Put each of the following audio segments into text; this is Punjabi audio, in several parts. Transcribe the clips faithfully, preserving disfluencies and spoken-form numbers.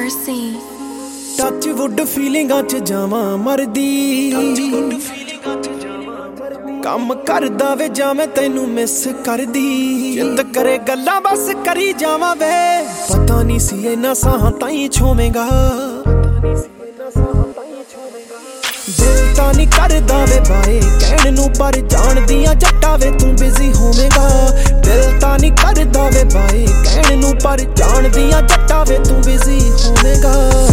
mercy. ਟੱਚ ਵੁੱਡ ਫੀਲਿੰਗਾਂ ਚ ਜਾਵਾਂ ਮਰਦੀ, ਕੰਮ ਕਰਦਾ ਵੇ ਜਾਂ ਮੈਂ ਤੈਨੂੰ ਮਿਸ ਕਰਦੀ। ਜਿੰਦ ਕਰੇ ਗੱਲਾਂ ਬਸ ਕਰੀ ਜਾਵਾਂ ਵੇ, ਪਤਾ ਨਹੀਂ ਸੀ ਇੰਨਾ ਸਾਹਾਂ ਤਾਈਂ ਛੋਵੇਂਗਾ। ਦਿਲ ਤਾਂ ਨਹੀਂ ਕਰਦਾ ਵੇ ਬਾਏ ਕਹਿਣ ਨੂੰ, ਪਰ ਜਾਣਦੀਆਂ ਜੱਟਾ ਵੇ ਤੂੰ ਬਿਜ਼ੀ ਹੋਵੇਂਗਾ। ਦਿਲ ਤਾਂ ਨਹੀਂ ਕਰਦਾ ਵੇ ਬਾਏ ਕਹਿਣ ਨੂੰ, ਪਰ ਜਾਣਦੀਆਂ ਜੱਟਾ ਵੇ ਤੂੰ ਬਿਜ਼ੀ ਹੋਵੇਂਗਾ।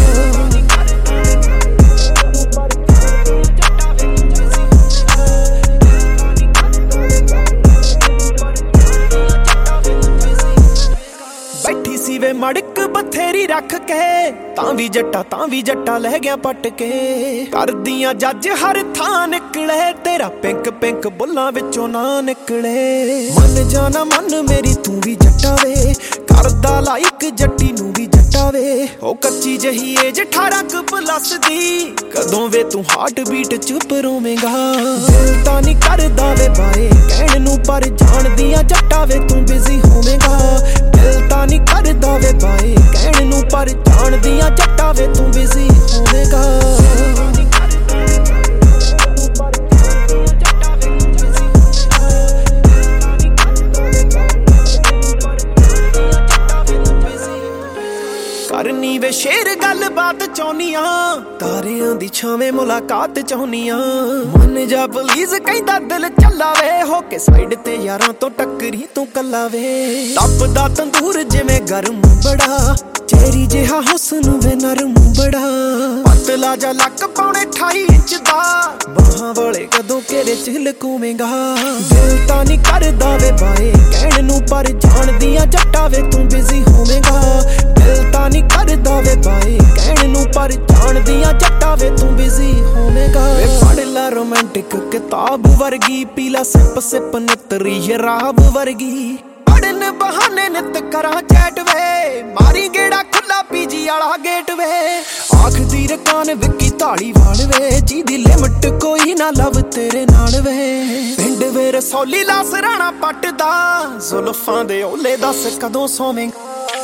ਬੈਠੀ ਸੀ ਵੇ ਮੜਕ ਬਥੇਰੀ ਰੱਖ ਕੇ, ਤਾਂ ਵੀ ਜੱਟਾ ਤਾਂ ਵੀ ਜੱਟਾ ਲੈ ਗਿਆ ਪੱਟ ਕੇ। ਕਰਦੀਆਂ ਜੱਜ ਹਰ ਥਾਂ ਨਿਕਲੇ, ਤੇਰਾ ਪਿੰਕ ਪਿੰਕ ਬੁੱਲਾਂ ਵਿੱਚੋਂ ਨਾ ਨਿਕਲੇ। ਮਨ ਜਾਣਾ ਮਨ ਮੇਰੀ ਤੂੰ ਵੀ ਜੱਟਾ ਵੇ, ਕਰਦਾ ਲਾਈਕ ਜੱਟੀ ਨੂੰ ਵੀ ਜੱਟਾ ਵੇ। ਉਹ ਕੱਚੀ ਜਹੀ ਏਜ ਅਠਾਰਾਂ ਕੁ ਪਲੱਸ ਦੀ, ਕਦੋਂ ਵੇ ਤੂੰ ਹਾਰਟ ਬੀਟ ਚੁੱਪ ਰੋਵੇਂਗਾ। ਦਿਲ ਤਾਂ ਨਹੀਂ ਕਰਦਾ ਵੇ ਬਾਏ ਕਹਿਣ ਨੂੰ, ਪਰ ਜਾਣਦੀਆਂ ਜੱਟਾ ਵੇ ਤੂੰ ਬਿਜ਼ੀ ਹੋਵੇਂਗਾ। ਦਿਲ ਤਾਂ ਨਹੀਂ ਕਰਦਾ ਵੇ ਬਾਏ ਕਹਿਣ ਨੂੰ, ਪਰ ਜਾਣਦੀਆਂ ਜੱਟਾ ਵੇ ਤੂੰ ਬਿਜ਼ੀ ਹੋਵੇਂਗਾ। ਕਰਨੀ ਵੇ ਸ਼ੇਰ ਗੱਲਬਾਤ ਚਾਹੁੰਨੀਆਂ, ਤਾਰਿਆਂ ਦੀ ਛਾਵੇਂ ਮੁਲਾਕਾਤ ਚਾਹੁੰਨੀਆਂ। ਮਨ ਜਾ ਪਲੀਜ਼ ਕਹਿੰਦਾ ਦਿਲ ਚੱਲਾ ਵੇ, ਹੋ ਕੇ ਸਾਈਡ ਤੇ ਯਾਰਾਂ ਤੋਂ ਟੱਕਰੀ ਤੂੰ ਕੱਲਾ ਵੇ। ਤਪਦਾ ਤੰਦੂਰ ਜਿਵੇਂ ਗਰਮ ਬੜਾ, ਚਿਹਰੀ ਜਿਹਾ ਹੁਸਨ ਵੇ ਨਰਮ ਬੜਾ। ਪਤਲਾ ਜਾ ਲੱਕ ਪੌਣੇ ਅਠਾਈ ਇੰਚ ਦਾ, ਬਾਹਾਂ ਵਾਲੇ ਕਦੋਂ ਘੇਰੇ ਚ ਲਕੂਵੇਂਗਾ। ਦਿਲ ਤਾਂ ਨਹੀਂ ਕਰਦਾ ਵੇ ਬਾਏ ਕਹਿਣ ਨੂੰ, ਪਰ ਜਾਣਦੀਆਂ ਜੱਟਾ ਵੇ ਤੂੰ ਬਿਜ਼ੀ ਹੋਵੇਂਗਾ। ਦਿਲ ਤਾਂ ਨਹੀਂ ਕਰਦਾ ਵੇ ਬਾਏ ਕਹਿਣ ਨੂੰ, ਪਰ ਜਾਣਦੀਆਂ ਜੱਟਾ ਵੇ ਤੂੰ ਬਿਜ਼ੀ ਹੋਵੇਂਗਾ। ਵੇ ਪੜ੍ਹ ਲਾ ਰੋਮਾਂਟਿਕ ਕਿਤਾਬ ਵਰਗੀ, ਪੀਲਾ ਸਿਪ ਸਿਪ ਨਿਤਰੀ ਸ਼ਰਾਬ ਵਰਗੀ। ਪੜਨ ਬਹਾਨੇ ਨਿਤ ਕਰਾਂ ਚੈਟ ਵੇ, ਮਾਰੀ ਗੇੜਾ ਖੁੱਲਾ ਪੀਜੀ ਵਾਲਾ ਗੇਟ ਵੇ। ਆਖਦੀ ਰਕਾਨ ਵਿੱਕੀ ਧਾਲੀਵਾਲ ਵੇ, ਜਿਹਦੀ ਲਿਮਟ ਕੋਈ ਨਾ ਲਵ ਤੇਰੇ ਨਾਲ ਵੇ। ਪਿੰਡ ਵੇ ਰਸੌਲੀ ਲਾ ਸਰਾਣਾ ਪੱਟਦਾ, ਜ਼ੁਲਫਾਂ ਦੇ ਓਲੇ ਦੱਸ ਕਦੋਂ ਸੋਵੇਂਗਾ।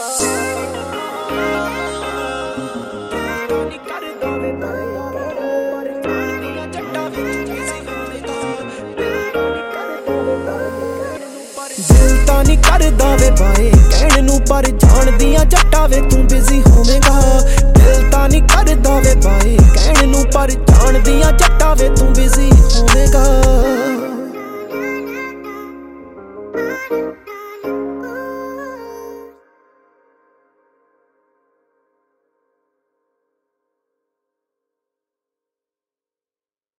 ਦਿਲ ਤਾਂ ਨਹੀਂ ਕਰਦਾ ਵੇ ਬਾਏ ਕਹਿਣ ਨੂੰ, ਪਰ ਜਾਣਦੀਆਂ ਜੱਟਾ ਵੇ ਤੂੰ ਬਿਜ਼ੀ ਹੋਵੇਂਗਾ। ਦਿਲ ਤਾਂ ਨਹੀਂ ਕਰਦਾ ਵੇ ਬਾਏ ਕਹਿਣ ਨੂੰ, ਪਰ ਜਾਣਦੀਆਂ ਜੱਟਾ ਵੇ ਤੂੰ ਬਿਜ਼ੀ ਹੋਵੇਂਗਾ।